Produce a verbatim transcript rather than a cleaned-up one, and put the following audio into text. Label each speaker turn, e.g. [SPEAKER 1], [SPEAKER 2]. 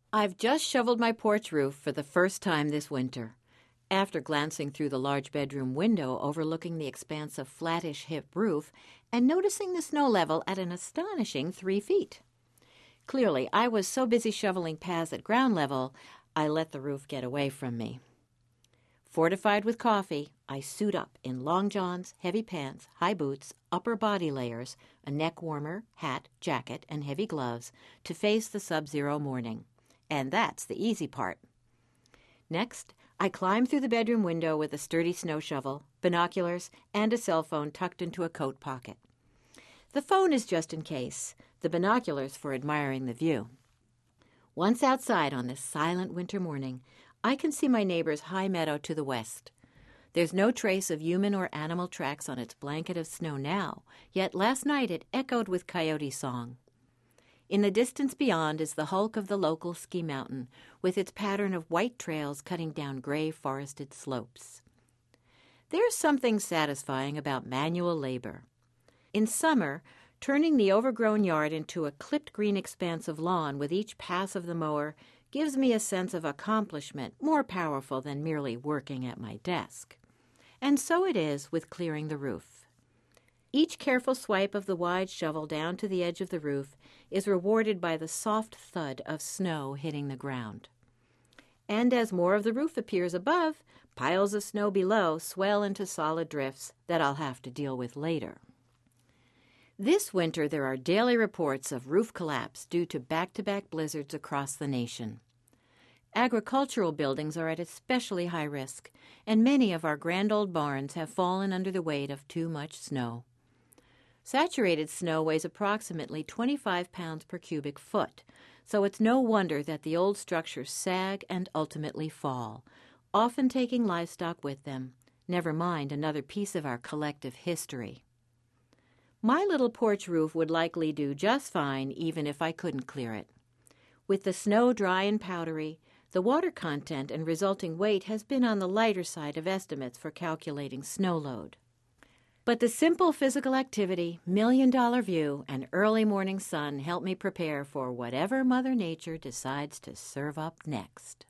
[SPEAKER 1] I've just shoveled my porch roof for the first time this winter. After glancing through the large bedroom window overlooking the expanse of flattish hip roof and noticing the snow level at an astonishing three feet. Clearly, I was so busy shoveling paths at ground level, I let the roof get away from me. Fortified with coffee, I suit up in long johns, heavy pants, high boots, upper body layers, a neck warmer, hat, jacket, and heavy gloves to face the sub-zero morning. And that's the easy part. Next, I climb through the bedroom window with a sturdy snow shovel, binoculars, and a cell phone tucked into a coat pocket. The phone is just in case, the binoculars for admiring the view. Once outside on this silent winter morning, I can see my neighbor's high meadow to the west. There's no trace of human or animal tracks on its blanket of snow now, yet last night it echoed with coyote song. In the distance beyond is the hulk of the local ski mountain, with its pattern of white trails cutting down gray forested slopes. There's something satisfying about manual labor. In summer, turning the overgrown yard into a clipped green expanse of lawn with each pass of the mower gives me a sense of accomplishment more powerful than merely working at my desk. And so it is with clearing the roof. Each careful swipe of the wide shovel down to the edge of the roof is rewarded by the soft thud of snow hitting the ground. And as more of the roof appears above, piles of snow below swell into solid drifts that I'll have to deal with later. This winter there are daily reports of roof collapse due to back-to-back blizzards across the nation. Agricultural buildings are at especially high risk, and many of our grand old barns have fallen under the weight of too much snow. Saturated snow weighs approximately twenty-five pounds per cubic foot, so it's no wonder that the old structures sag and ultimately fall, often taking livestock with them, never mind another piece of our collective history. My little porch roof would likely do just fine even if I couldn't clear it. With the snow dry and powdery, the water content and resulting weight has been on the lighter side of estimates for calculating snow load. But the simple physical activity, million-dollar view, and early morning sun help me prepare for whatever Mother Nature decides to serve up next.